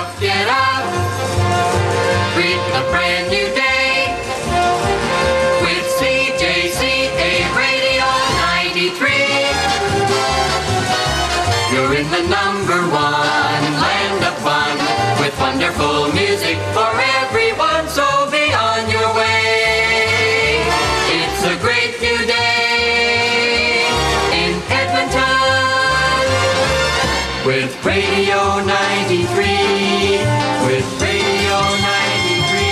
get up. Greet a brand new day with CJCA Radio 93. You're in the number one land of fun with wonderful music for everyone, so be on your way. It's a great new day in Edmonton with Radio 93, with Radio 93.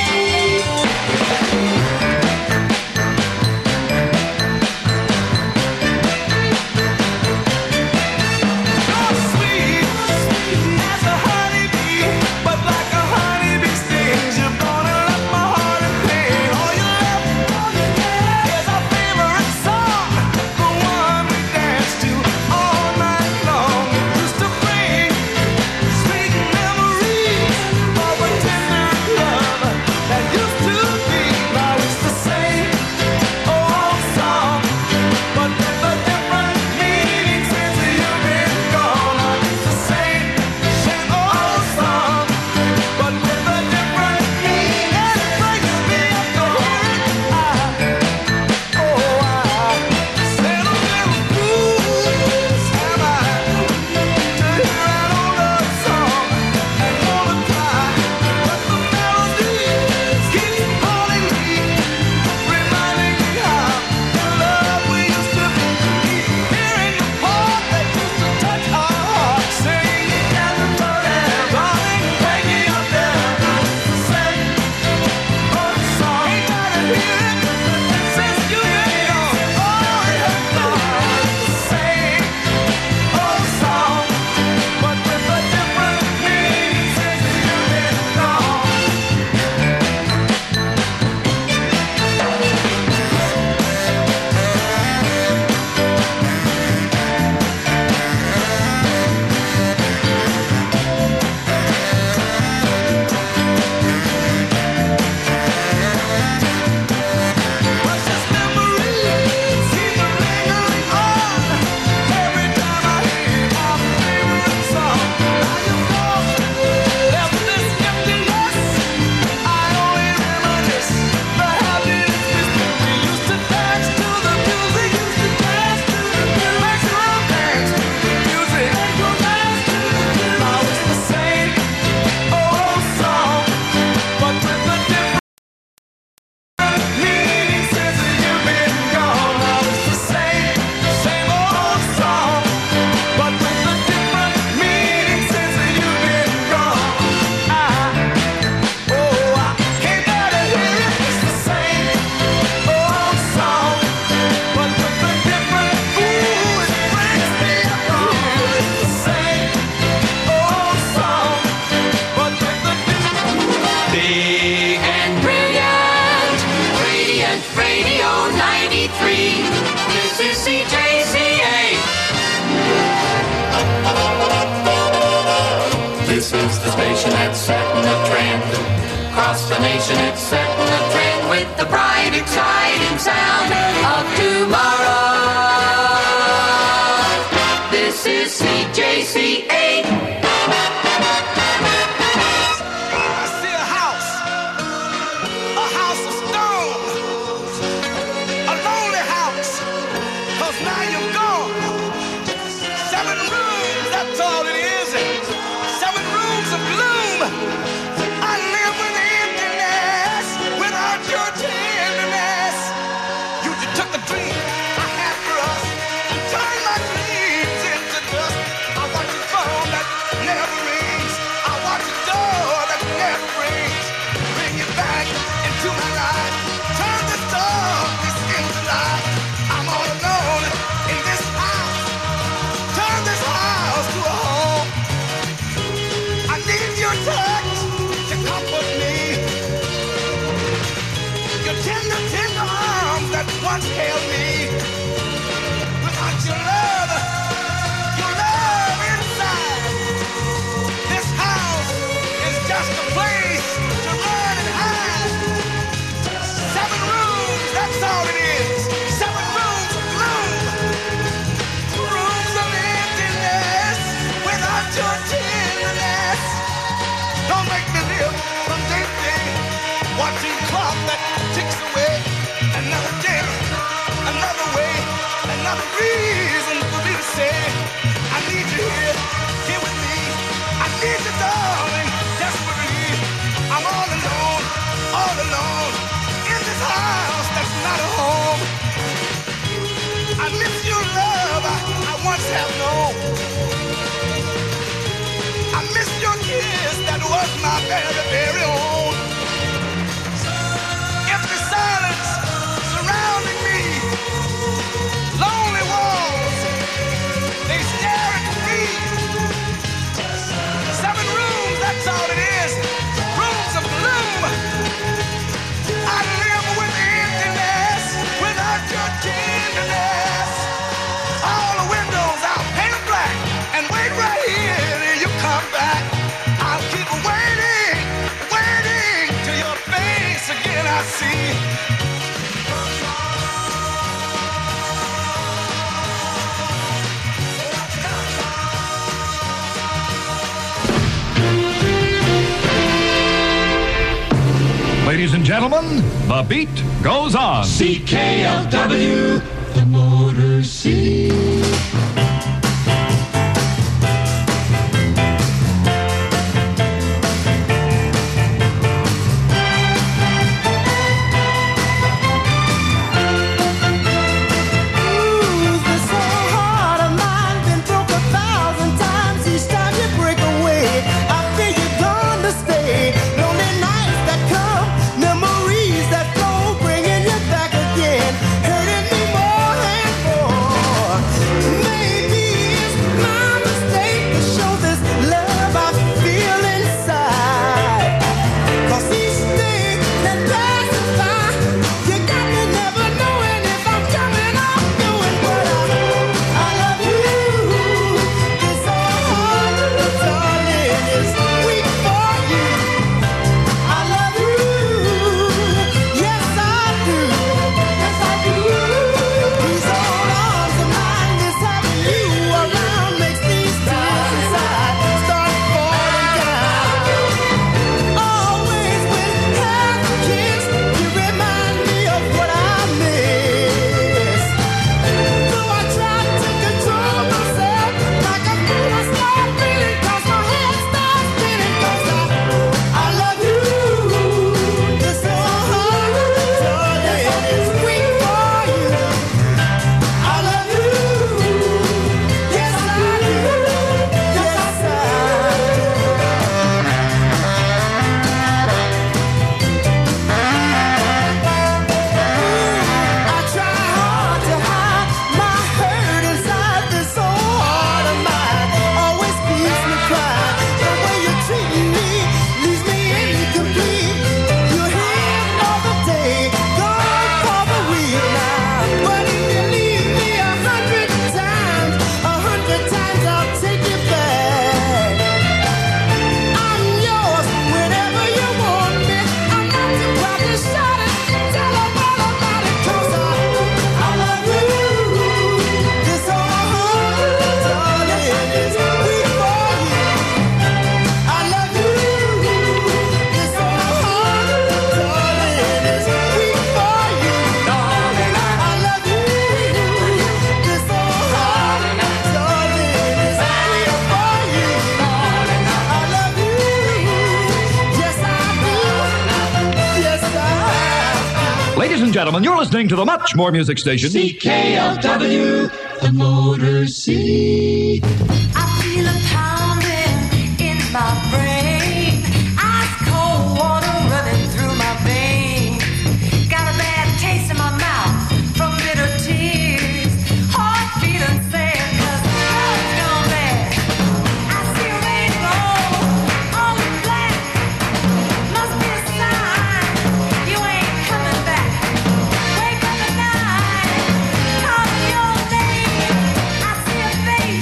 This is the station that's setting a trend. Across the nation it's setting a trend with the bright, exciting sound of tomorrow. This is CJCA. I see a house of stone, a lonely house, 'cause now you're gone. 7 rooms, that's all it is. 7 rooms of gloom. I live with emptiness without your tenderness. You took the dream I had for us and turned my dreams into dust. I want you gone that gentlemen, the beat goes on. CKLW, the Motor City. Ladies and gentlemen, you're listening to the Much More Music Station. CKLW, the Motor City. I feel a pounding in my brain. Ice cold water running through my veins. Got a bad taste in my mouth from bitter tears. Heart feeling sad 'cause love's gone bad. I see rainbow, all in black. Must be a sign you ain't coming back. Wake up at night, call your name. I see a face.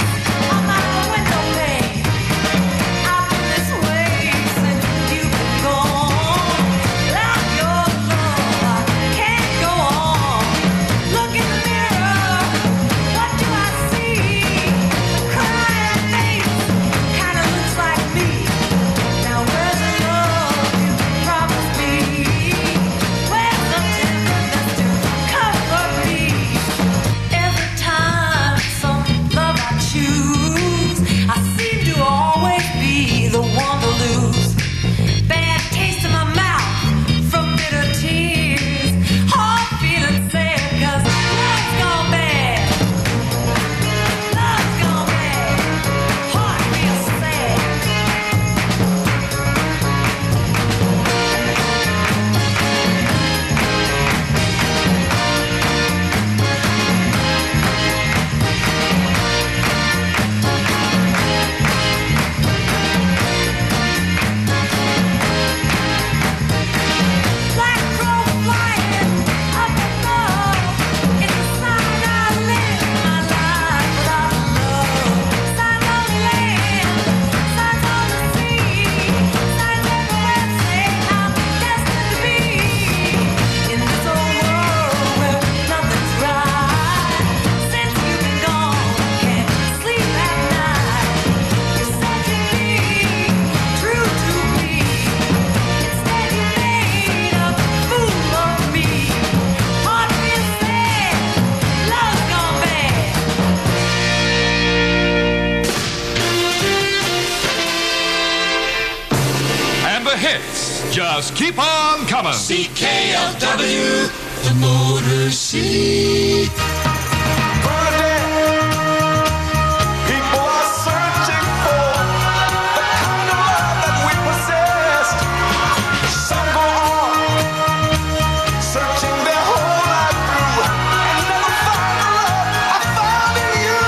just keep on coming. CKLW, the Motor City. Bernadette, people are searching for the kind of love that we possessed. Some go on, searching their whole life through, and never find the love I found in you.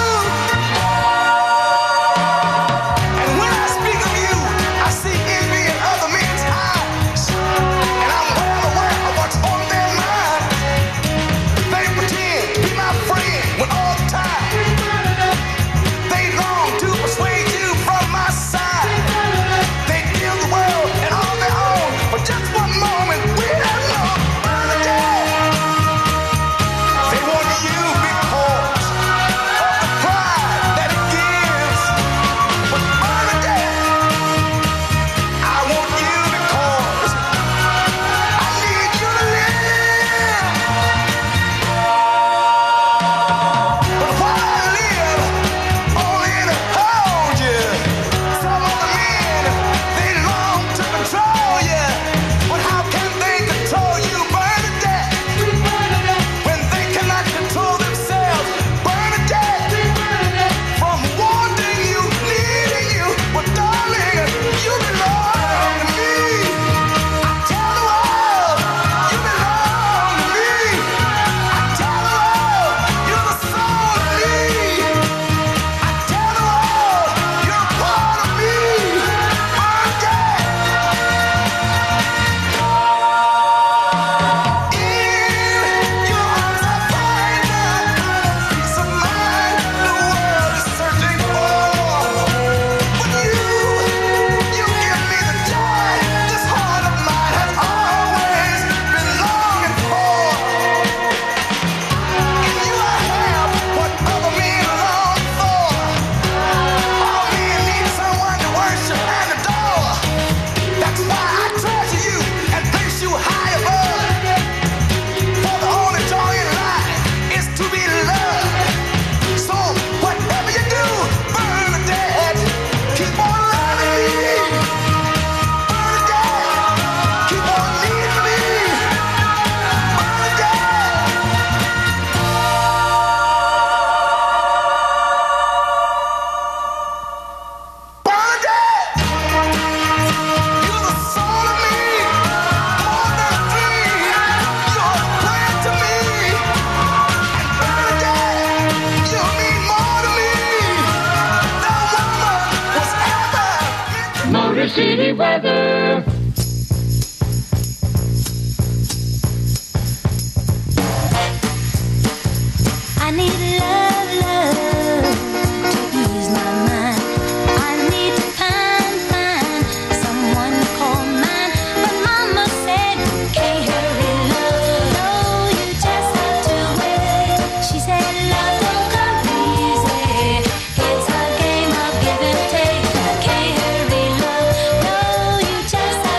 And when I speak of you, I see envy in other men's eyes, and I'm well aware of what's on their mind. They pretend to be my friend when all the time they long to persuade you from my side. They give the world and all their own for just one moment. We have known Bernadette. They want you because of the pride that it gives. But Bernadette, I want you because I need you to live. But while I live only to hold you, some of the men, they long to control you. But how can they control you, Bernadette, when they cannot control themselves? Bernadette, from wanting you, needing you, but darling, you belong to me. I tell the world, you belong to me. I tell the world, you're the soul of me. I tell the world, you're a part of me. Bernadette. In your arms I find the kind of peace of mind the world is searching for. But you give me the joy this heart of mine has always been longing for. In you I have what other men long for. All men need someone to worship and adore. That's why I treasure you and place you high above. For the only joy in life is to be loved. So whatever you do, Bernadette, keep on loving me. Bernadette, keep on needing me. Bernadette, you're the soul of me, more than a dream. You're a prayer to me. And Bernadette, you mean more to me than woman was ever meant to. Motor City weather. I need love, love to ease my mind. I need to find someone to call mine. But Mama said, can't hurry, love. No, you just have to wait. She said, love don't come easy. It's a game of give and take. Can't hurry, love. No, you just have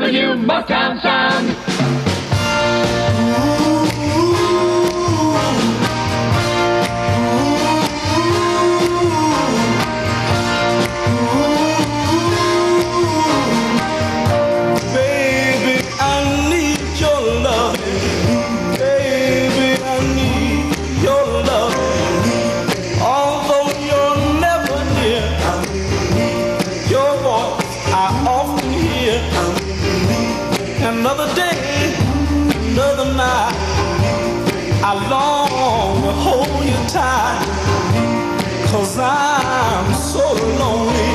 KLW Motown Sound. Baby, I need your love. Baby, I need your love. Although you're never near, your voice I often hear. Another day, another night, I long to hold you tight, 'cause I'm so lonely.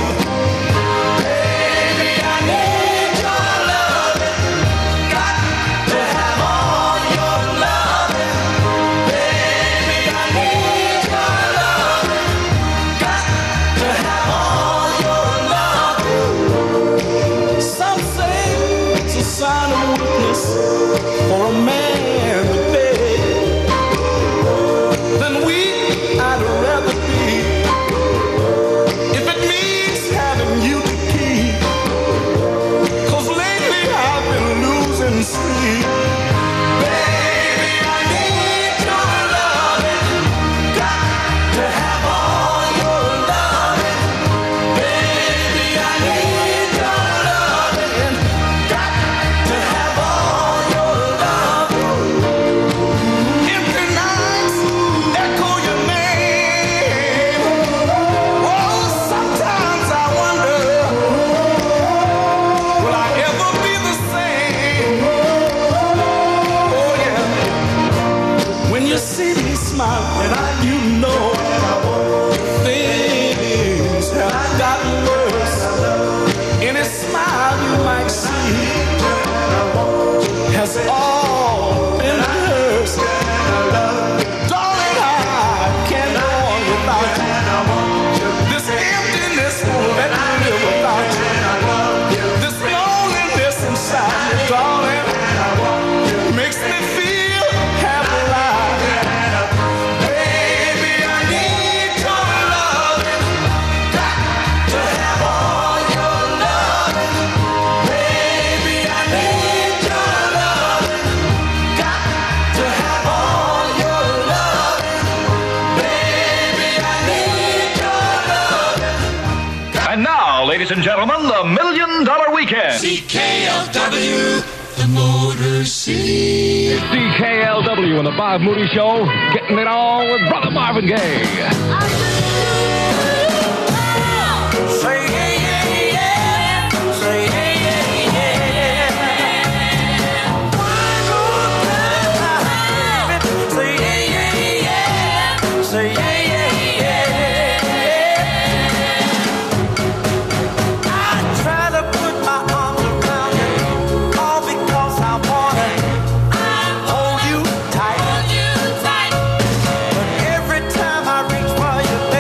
Baby, I need your loving. Got to have all your loving. Baby, I need your loving. Got to have all your loving. Some say it's a sign of weakness for a man to beg. Then weak I'd rather be, if it means having you to keep. 'Cause lately I've been losing sleep. Baby, I need your loving. Got to have all your loving. Baby, I need your loving. Got to have all your loving. Empty nights echo your name. Oh, sometimes I wonder, will I ever be the same? Oh yeah. When you see me smiling, you know things have gotten worse. Any smile you might see has all been hers. Darling, I can't go on without you. This emptiness won't let me live without you. This loneliness inside me, darling, makes me feel half alive. Baby, I need your loving. Got to have all your loving. Baby, I need your loving. Got to have all your loving. Baby, I need your loving. And now, ladies and gentlemen, the $1 Million Weekend. CKLW, the Motor City. It's DKLW and the Bob Moody Show, getting it on with Brother Marvin Gaye. Say yeah, yeah, yeah. Say yeah, yeah, yeah. One good time. Say yeah, yeah, yeah. Say yeah, yeah, yeah. I try to put my arms around you, all because I wanna hold you tight. But every time I reach for you,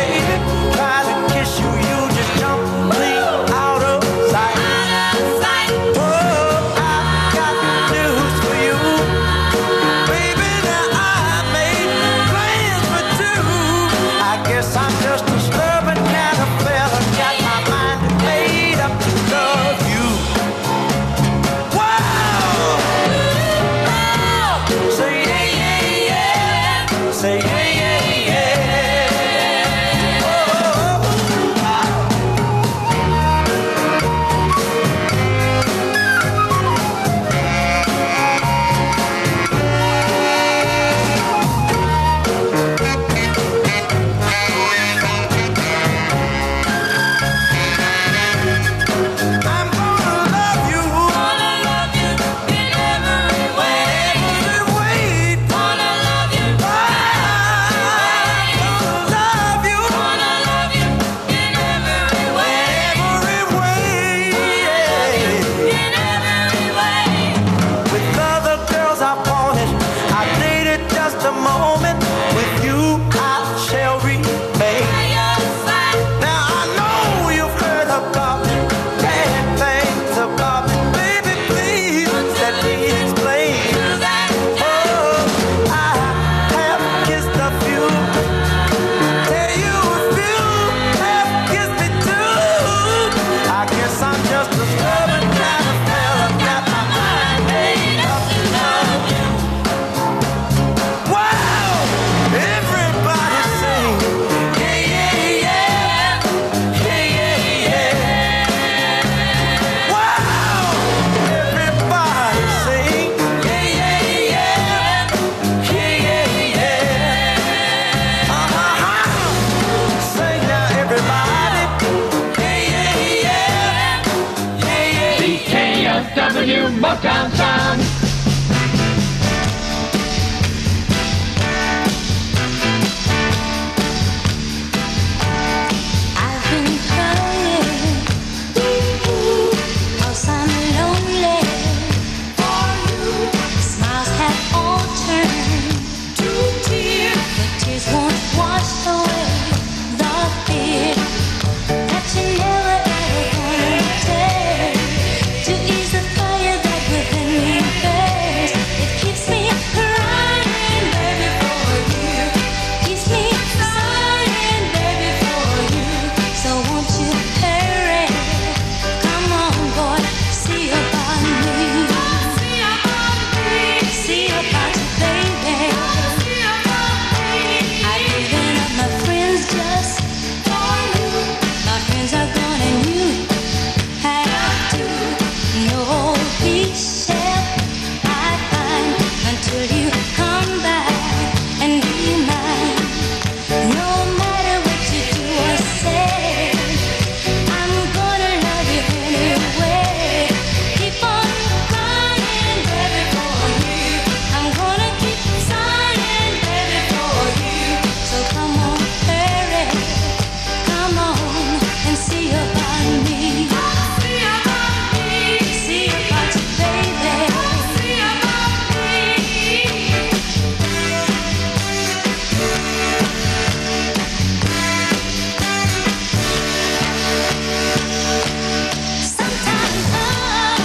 CKNW Motown Sound. I've been crying, 'cause I'm lonely for you. Smiles have all turned to tears. The tears won't wash away the fear that you never ever gonna take to ease the fire that within me burns. It keeps me crying, baby, for you. Keeps me sighing, baby, for you. So won't you hurry? Come on, boy, see about me. See about you, baby. I've given up my friends just for you. My friends are gone and you have to know peace shall I find until you come back and be mine. No matter what you do or say, I'm gonna love you anyway. Keep on crying, baby, for you. I'm gonna keep sighing, baby, for you. So come on, hurry, come on and see about me. See about you, baby. Sometimes up,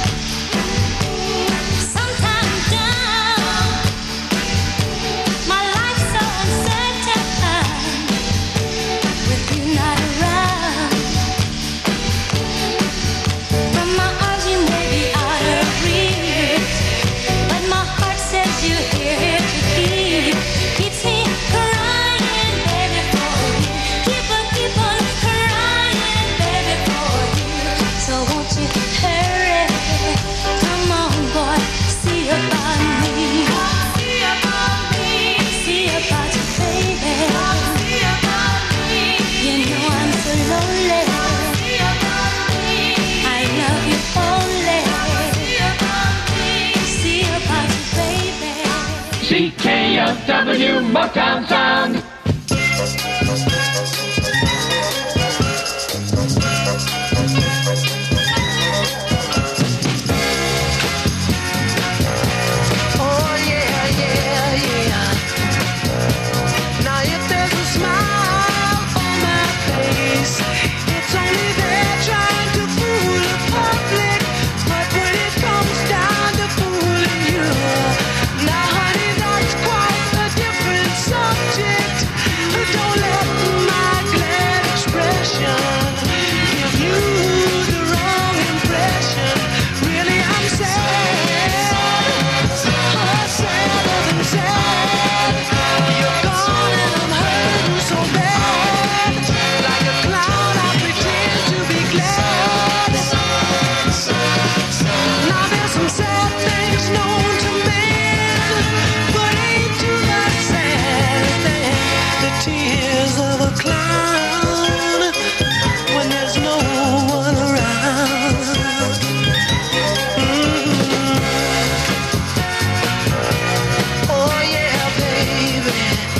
sometimes down. My life's so uncertain with you not around. From my arms you may be out of reach, but my heart says you're here to keep. Keeps me crying, baby, for you. Keep on crying, baby, for you. So won't you hurry? Come on, boy, see about me. See about you, baby. You know I'm so lonely. I love you only. See about you, baby. CKNW Motown Sound. Oh yeah, yeah, yeah. Now if there's a smile on my face, it's only there trying to fool the public. But when it comes down to fooling you, now honey, that's quite a different subject. Don't let my glad expression give you the wrong impression. Really, I'm sad, sadder than sad. You're gone and I'm hurting so bad. Like a clown, I pretend to be glad. Now there's some sad things known to men, but ain't too much sad thing. The tears of a clown when there's no one around. Oh yeah, baby.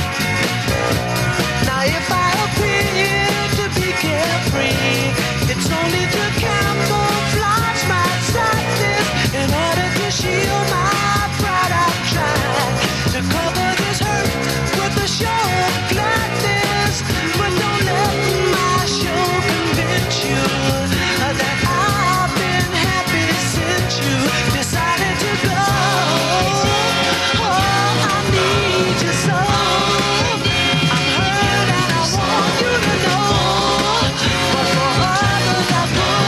Now if I appear to be carefree, it's only to camouflage my sadness. In order to shield my pride, I've tried to cover this hurt with a show of gladness. But don't let my show convince you that I've been happy since you decided to go. Oh, I need you so. I'm hurt and I want you to know. But for others I put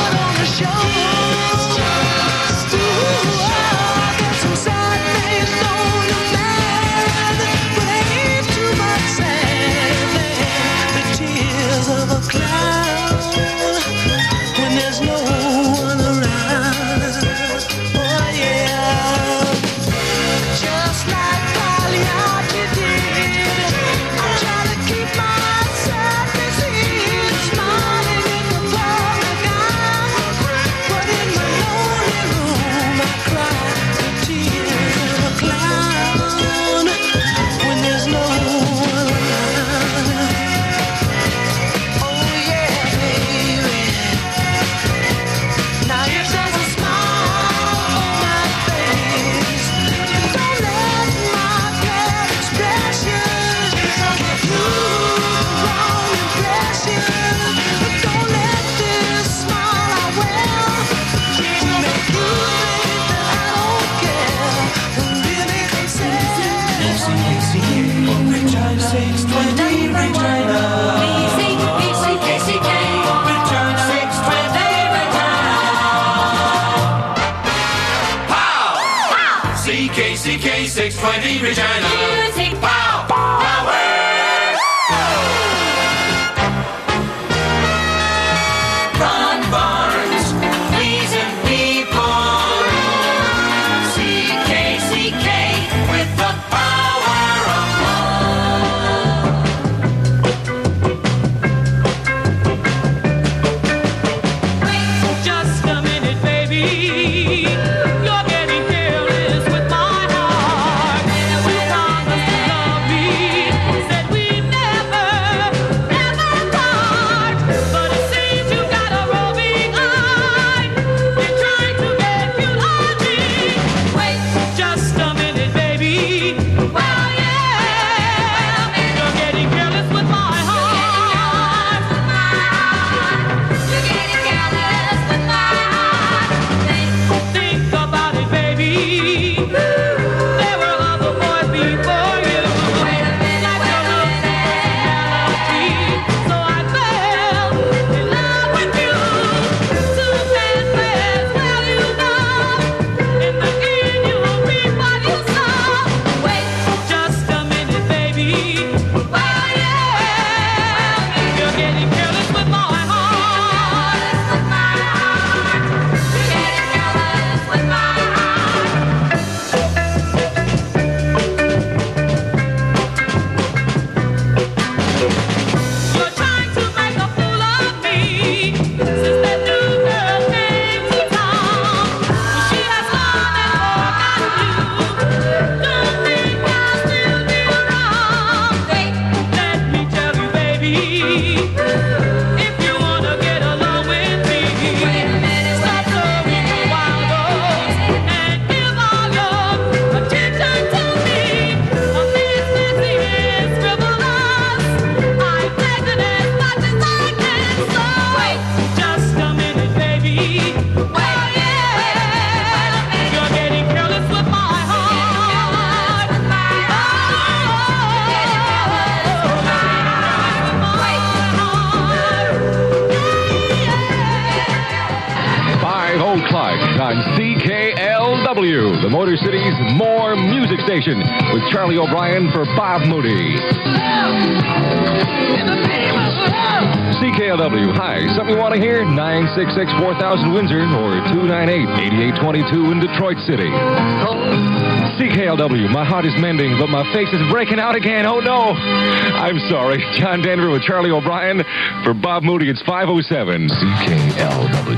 3620 Regina. Music Power. Ron Barnes, pleasing people. CK with the power of love. Wait just a minute, baby. You're getting careless with my heart. We promised to love me, said we'd never part. But it seems you got a roving eye. They're trying to get you on me. Wait just a minute, baby. Well, yeah, you're getting careless with my heart. You're getting careless with my heart. Think about it, baby. There were other boys before you. Wait a minute, like your looks and personality. So I fell in love with you. Two pairs, well, you know. In the end, you will reap what you sow. Wait just a minute, baby. Well, yeah, you're getting careless with my heart. You're getting careless with my heart. You're trying to make a fool of me since that new girl came to town. She has gone and forgotten you. Don't think I'll still be around. Wait, let me tell you, baby, if you wanna get along with me, stop throwing your wild oats and give all your attention to me. This is frivolous. I've taken as much as I can. So wait just a minute, baby. Well, yeah, you're getting careless with my heart. You're getting careless with my heart. 5 o'clock on CKLW, the Motor City's More Music Station, with Charlie O'Brien for Bob Moody. CKLW, hi. Something you want to hear? 966-4000 Windsor or 298-8822 in Detroit City. CKLW, my heart is mending, but my face is breaking out again. Oh, no. I'm sorry. John Denver with Charlie O'Brien for Bob Moody. It's 5:07. CKLW.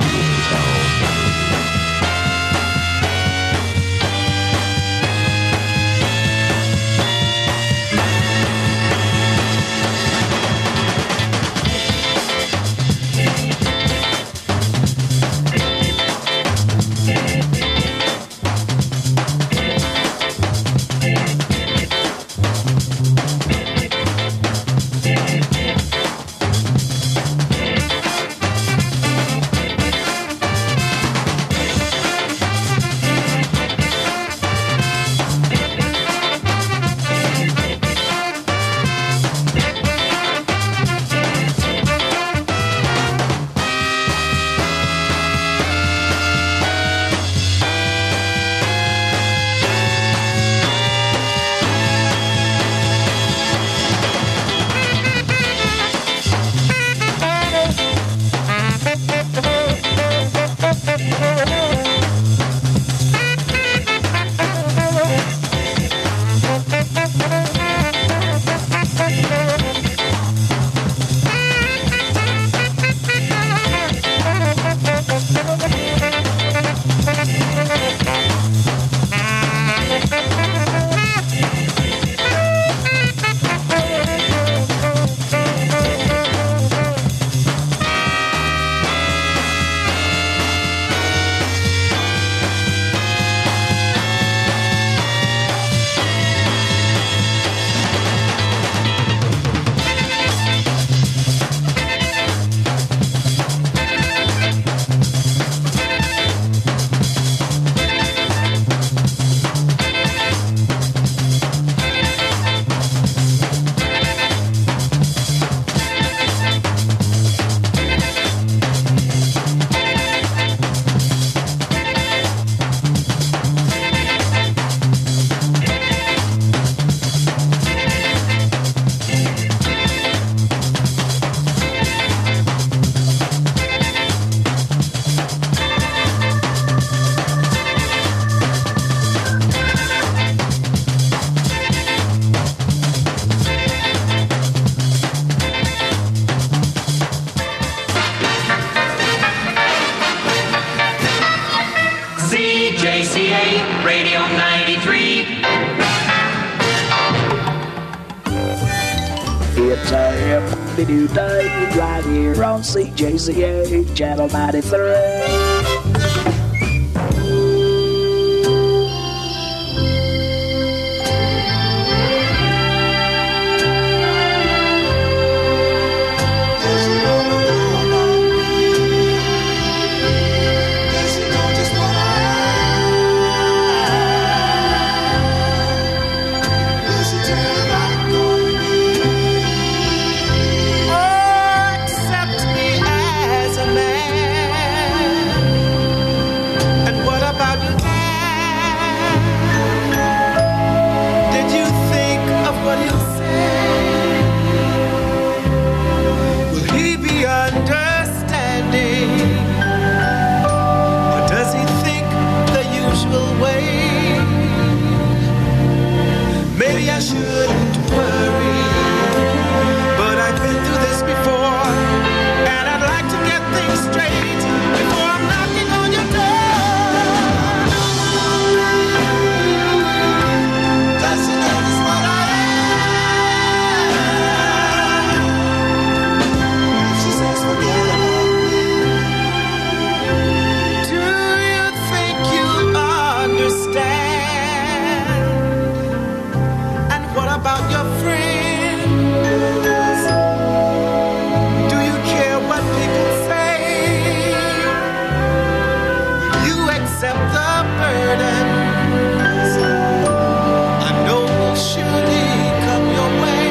WACA Radio 93. It's a new day right here on CJCA Channel 93. I shouldn't worry, but I've been through this before, and I'd like to get things straight before I'm knocking on your door. Does she notice what I am? She says forget about me. Do you think you understand? What about your friends? Do you care what people say? You accept the burdens I know will surely come your way.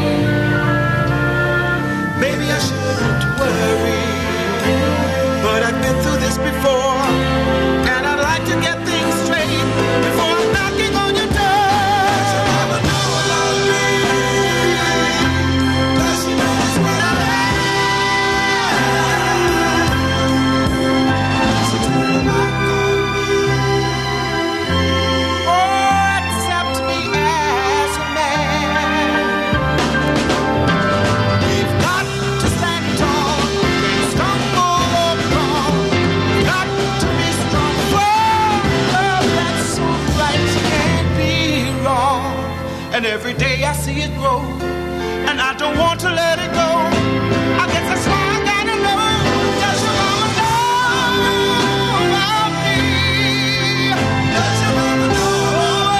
Maybe I shouldn't worry, but I've been through this before, and I'd like to get things straight before I'm knocking on your door. And every day I see it grow, and I don't want to let it go. I guess that's why I gotta know. Does your mama know about me? Does your mama know?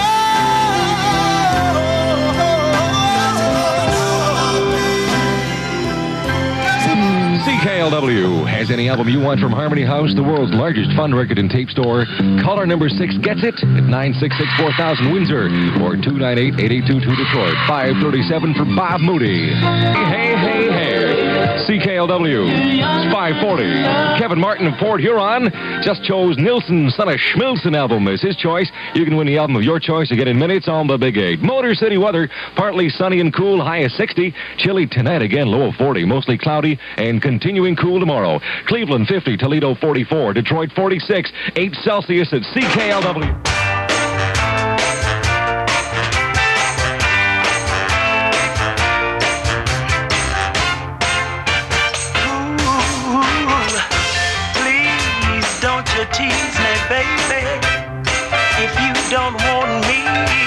CKLW has any album you want from Harmony House, the world's largest fun record and tape store. Caller number 6 gets it at 966-4000 Windsor or 298-8822 Detroit. 537 for Bob Moody. Hey, hey, hey. CKLW. It's 540. Kevin Martin of Port Huron just chose Nilsson Son of Schmilson album as his choice. You can win the album of your choice again in minutes on the Big 8. Motor City weather, partly sunny and cool, high of 60. Chilly tonight again, low of 40. Mostly cloudy and continuing cool tomorrow. Cleveland 50, Toledo 44, Detroit 46, 8 Celsius at CKLW. Tease me, baby, if you don't want me.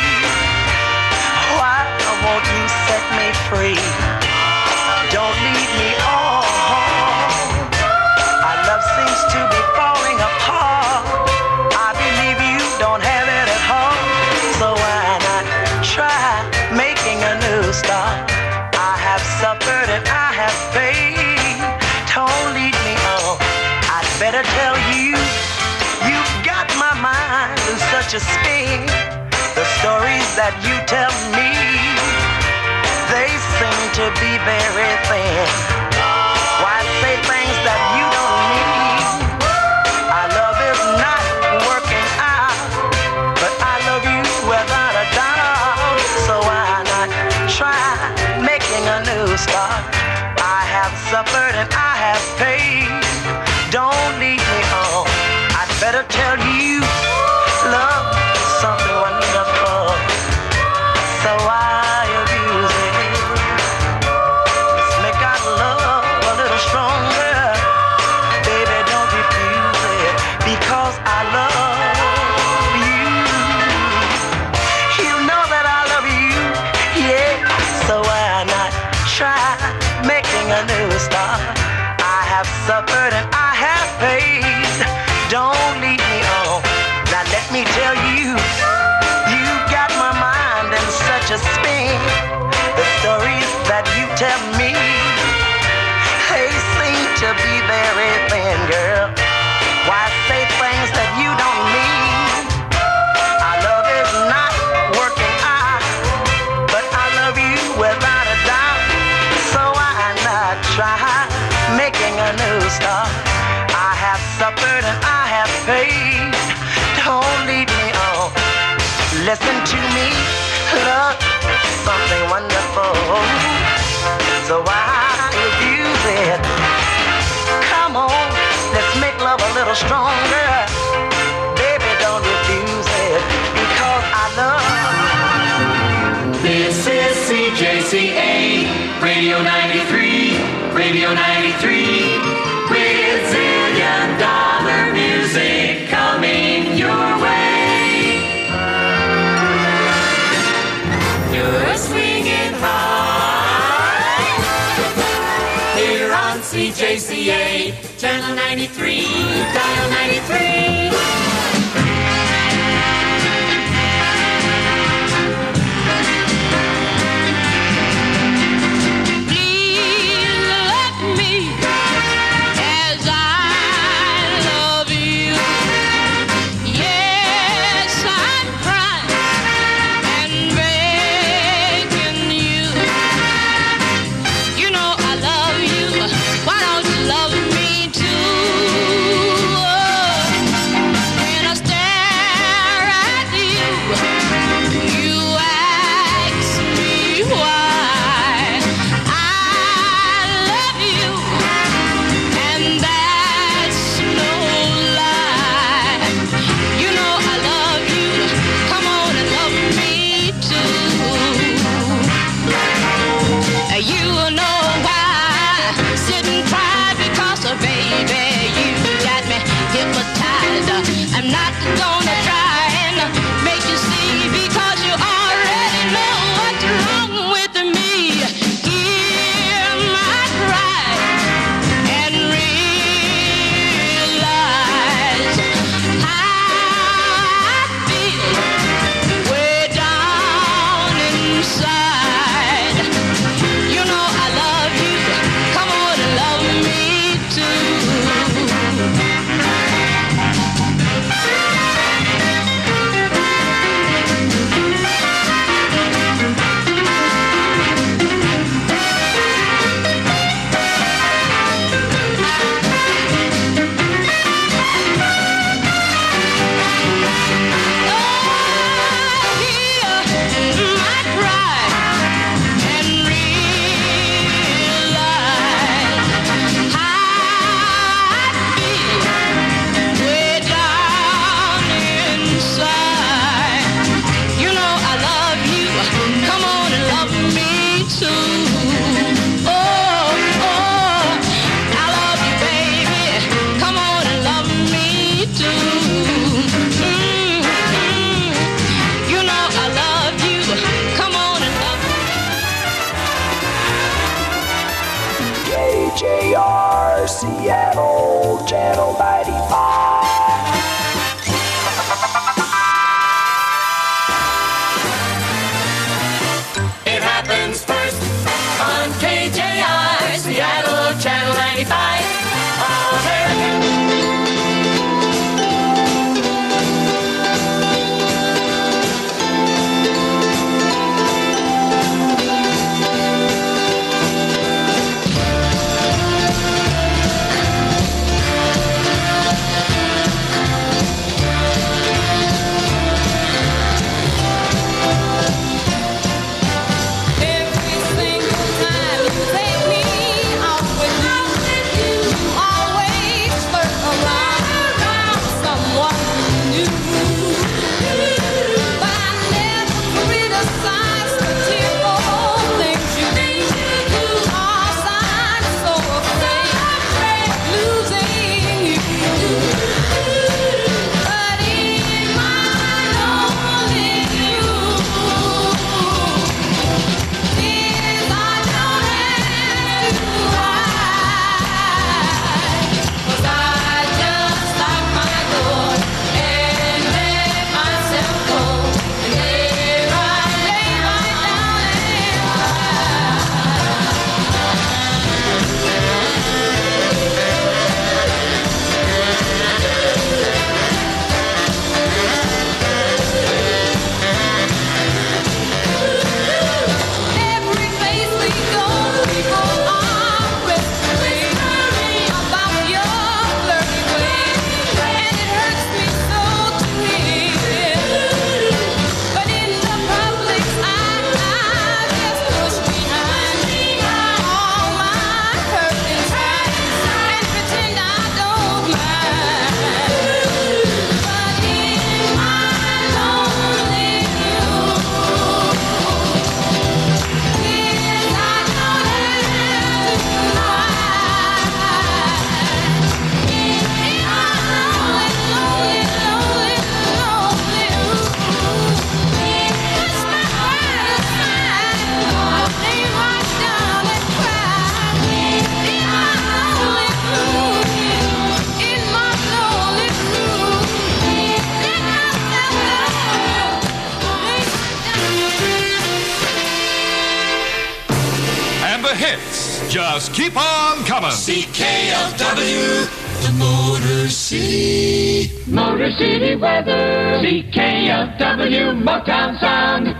Why won't you set me free? Don't leave me on. Our love seems to be falling apart. I believe you don't have it at home, so why not try making a new start? I have suffered and I have paid. Don't lead me on. I'd better tell you. My mind in such a spin. The stories that you tell me, they seem to be very thin. Why say things that you don't mean? Our love is not working out, but I love you without a doubt. So why not try making a new start? I have suffered and I have paid. Don't leave me on. I'd better tell you, love is something wonderful. So why abuse it? Let's make our love a little stronger. Baby, don't refuse it. Because I love suffered and I have paid. Don't lead me on. Now let me tell you, you got my mind in such a spin. The stories that you tell me, they seem to be very thin, girl. Why say things that you don't mean? Our love is not working out, but I love you without a doubt. So why not try making a new start? I have suffered and I have paid. Don't lead me on. Listen to me, love, something wonderful. So why refuse it? Come on, let's make love a little stronger. Baby, don't refuse it, because I love you. This is CJCA, Radio 93, Radio 93, with Zillion Dollar Music coming your way. You're swinging high here on CJCA, Channel 93, Dial 93. I'm not gonna try and make you see, because you already know what's wrong with me. Hear my cry and realize how I feel way down inside. You know I love you. Come on and love me too. KJR, Seattle, Channel 95. It happens first on KJR, Seattle, Channel 95. All-American. House keep on coming. CKLW, the Motor City. Motor City weather. CKLW, Motown Sound.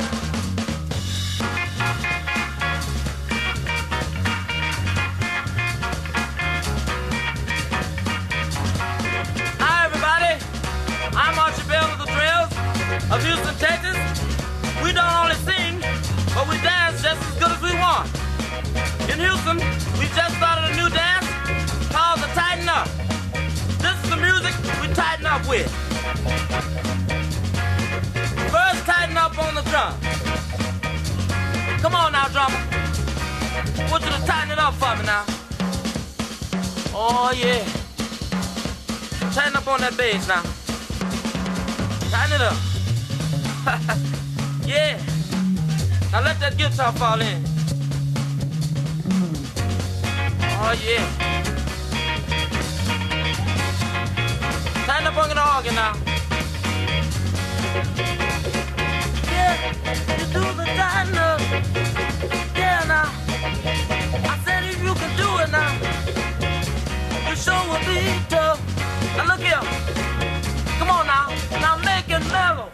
Hi, everybody. I'm Archie Bell of the Trails of Houston, Texas. We don't only sing, but we dance just as good as we want. In Houston, we just started a new dance called the Tighten Up. This is the music we tighten up with. First, tighten up on the drum. Come on now, drummer. I want you to tighten it up for me now. Oh, yeah. Tighten up on that bass now. Tighten it up. Yeah. Now let that guitar fall in. Oh, yeah. Tighten up on the organ now. Yeah, you do the tighten up. Yeah, now. I said if you can do it now, you sure will be tough. Now look here. Come on now. Now make it mellow.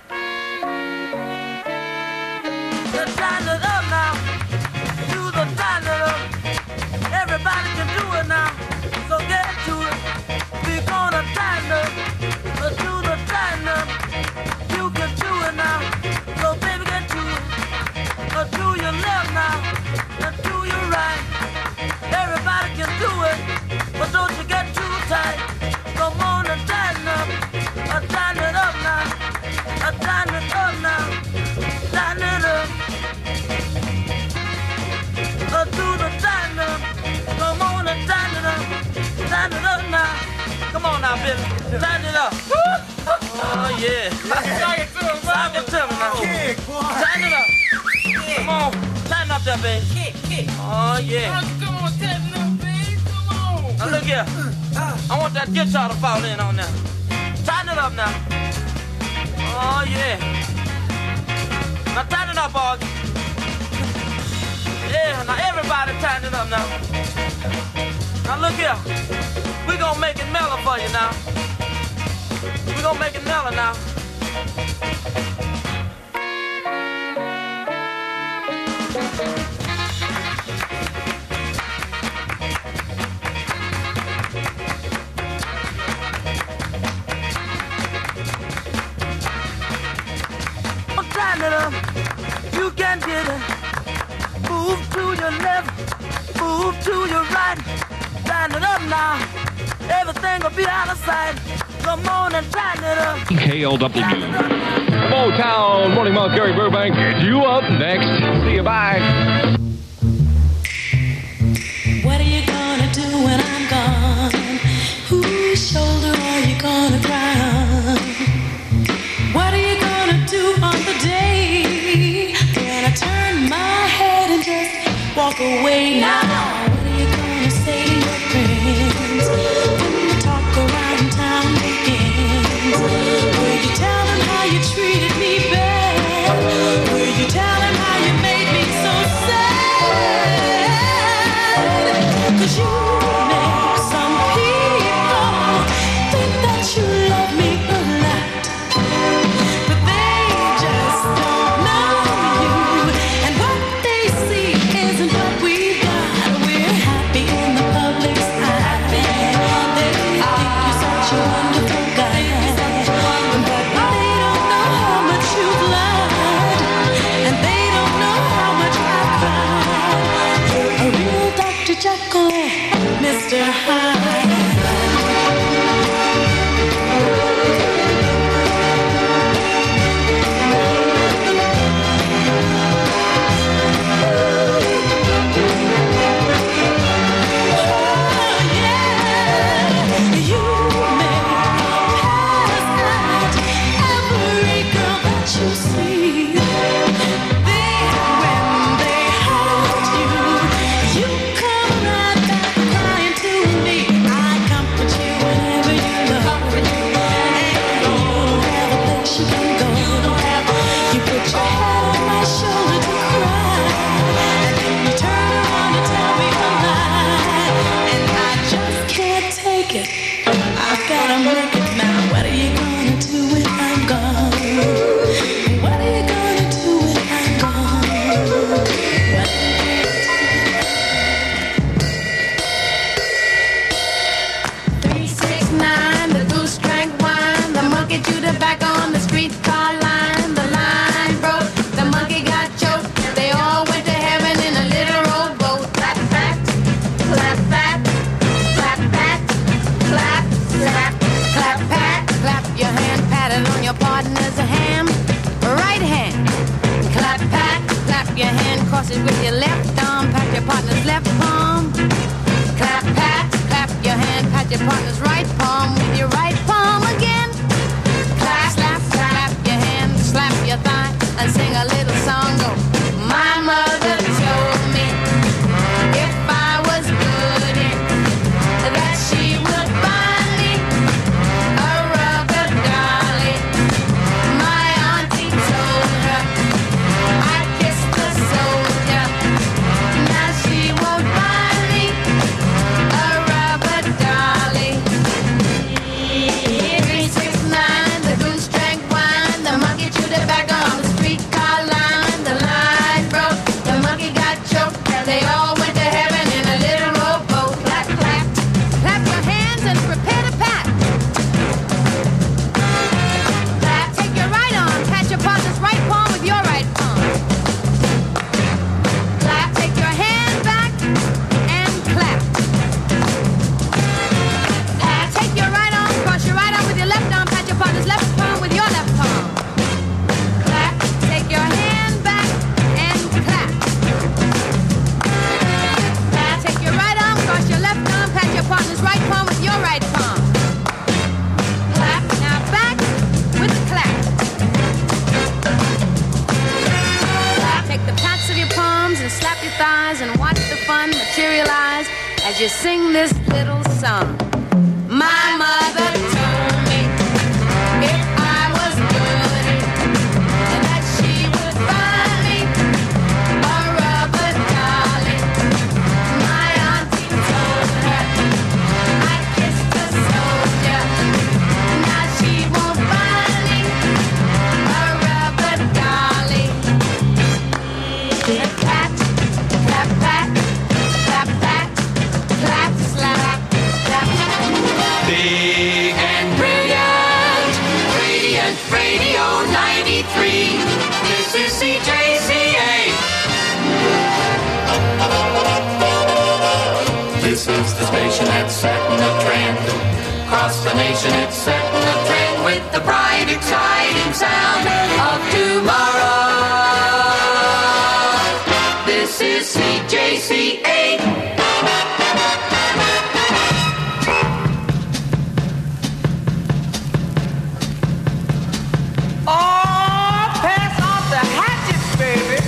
Just tighten it up now. Do the tighten it up. Everybody can do it now. So get to it. We're gonna tighten up. Let's do the tighten up. You can do it now. So baby get to it. Do your left now. And do your right. Everybody can do it. But don't you get too tight. Come on and tighten up. Tighten it up now. Tighten it up now. Tighten it up. Do the tighten up. Come on and tighten it up. Tighten it up now. Come on now, Billy. Tighten it up. Oh, yeah. Sock it to me now. Tighten it up. Come on. Tighten up that, baby. Oh, yeah. Come on, tighten up, baby. Come on. Now, look here. I want that guitar to fall in on there. Tighten it up now. Oh, yeah. Now, tighten it up, Augie. Yeah, now everybody tighten it up now. Now look here. We're gonna make it mellow for you now. We're gonna make it mellow now. Tighten it up. You can get it. Move to your left, move to your right. Tighten it up now. Everything will be out of sight. Come on and tighten it up. KLW. Motown Morning Mouth, Gary Burbank. Get you up next. See you, bye. What are you gonna do when I'm gone? Whose shoulder are you gonna cry on? What are you gonna do on the day when I turn my head and just walk away now? What are you gonna say to your friends when the talk around town begins? Will you tell them how you treated me bad? Will you tell them how you made me so sad? 'Cause you make some people think that you love me a lot, but they just don't know you, and what they see isn't what we've got. We're happy in the public's eye. They think you're such a wonderful guy, but they don't know how much you've loved, and they don't know how much I've cried. You're a real Dr. Jekyll, Mr. Hyde. Shoulder to cry, and then you turn around and tell me I'm lying. I've gotta make it now. What are you gonna do when I'm gone? What are you gonna do when I'm gone? What 369, the goose drank wine, the monkey chewed tobacco on the streetcar line. The line broke, the monkey got choked. They all went to heaven in a little rowboat. Clap back, clap back, clap back, clap, clap, clap back, clap your hand, pat it on your partner's hand, right hand. Clap back, clap your hand, cross it with your left arm, pat your partner's left palm. Clap back, clap your hand, pat your partner's right palm with your right palm again. Clap, slap, clap your hand, slap your thigh, and sing a little song. Go. My mother told me if I was good that she would buy me a rubber dolly. My auntie told her I kissed the soldier. Now she won't buy me a rubber dolly. 369, the goose drank wine, the monkey chewed tobacco on the streetcar line. The line broke, the monkey got choked. They all went to heaven in a little rowboat. Clap, clap, clap your hands and prepare to pat. Clap, take your right arm, pat your partner's right palm with your right palm. Clap, take your hand back and clap. Pat, take your right arm, cross your right arm with your left arm, pat your partner's left palm with your left palm. Clap, take your hand back and clap. Pat, take your right arm, cross your left arm, pat your partner's right palm with your right palm. Clap, now back with the clap. Clap, take the pats of your palms and slap your thighs and watch the fun materialize as you sing this little song. My mother told me if I was good that she would buy me a rubber dolly. My auntie told her I kissed the soldier. Now she won't buy me a rubber dolly. Clap, clap back, clap back, clap, slap, clap. Big and brilliant, radiant radio 93. This is CJCA. This is the station that's setting the trend. Across the nation, it's setting the trend with the bright, exciting sound of tomorrow. This is CJCA. Oh, pass off the hatchet, baby.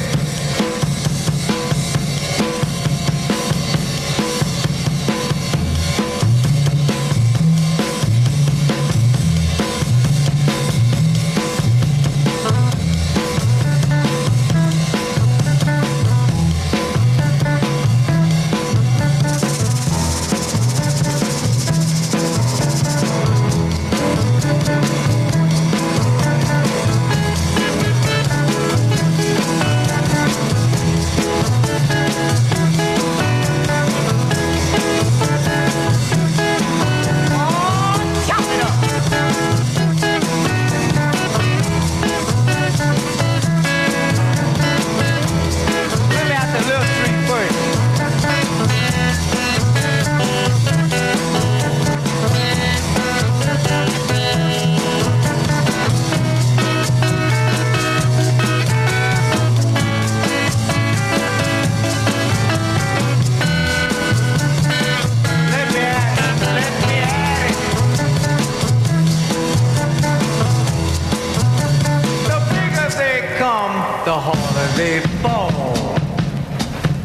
the holiday fall.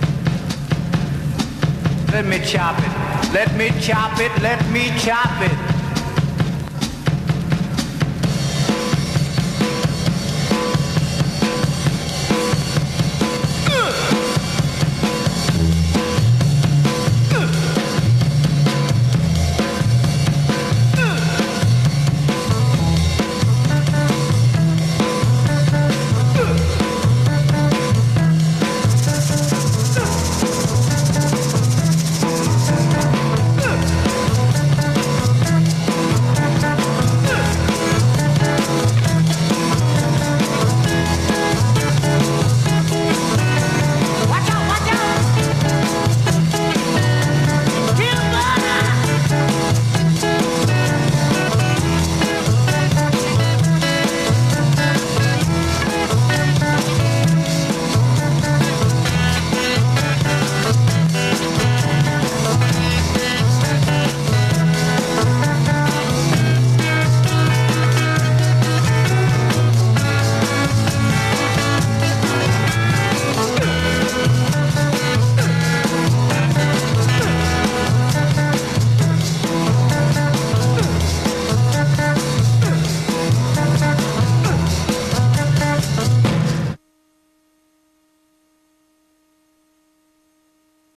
Let me chop it, let me chop it, let me chop it.